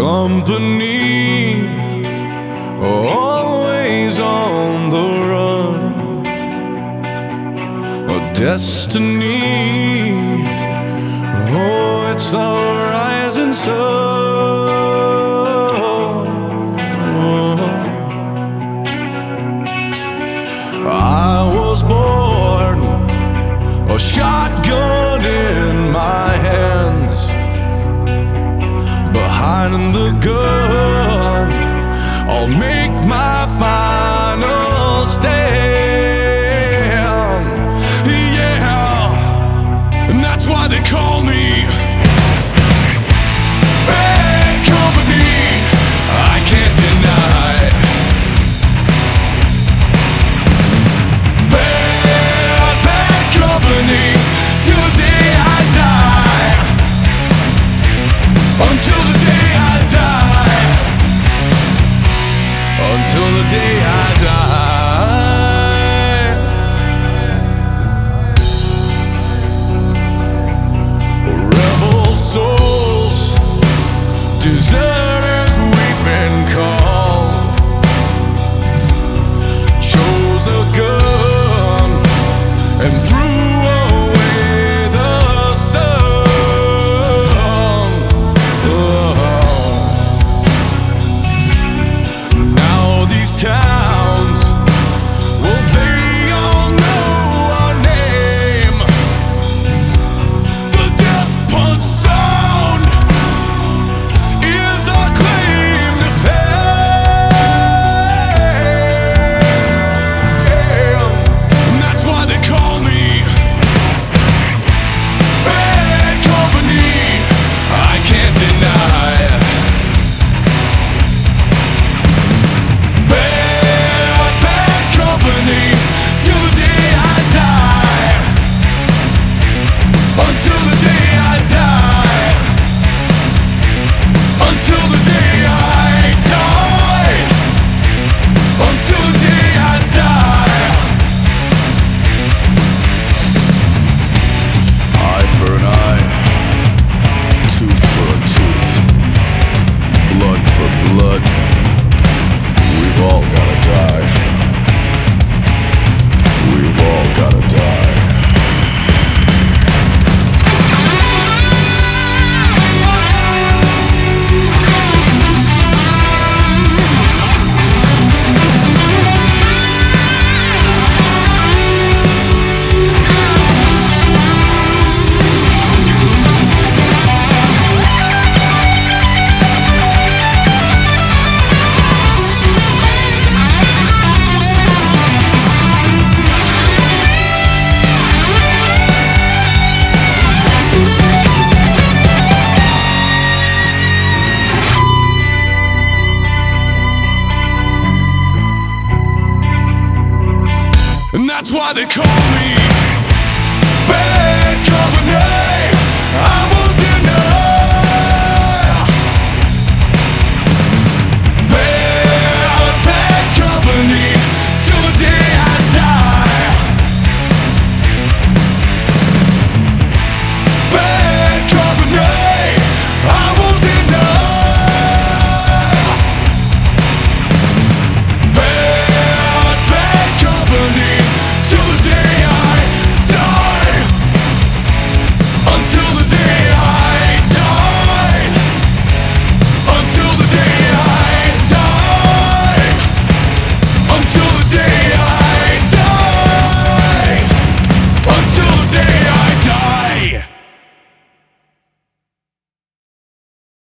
company, always on the run. A destiny, oh, it's the rising sun. I was born, a shotgun in my hands, behind the gun, I'll make my final stand. Yeah, and that's why they call me bad company. I can't deny bad company till the day I die. Until the day I die. Until the day I die. Rebel souls, deserters we've been called. Chose a gun and threw away the sun. Now these towns, well, they all know our name. The death punch sound is our claim to fame. And that's why they call me bad company. I can't deny bad company till the day I die. Until the day I die. Until the day I die. Until the day I die. Eye for an eye, tooth for a tooth, blood for blood. We've all gotta die. We've all gotta die. And that's why they call me bad company.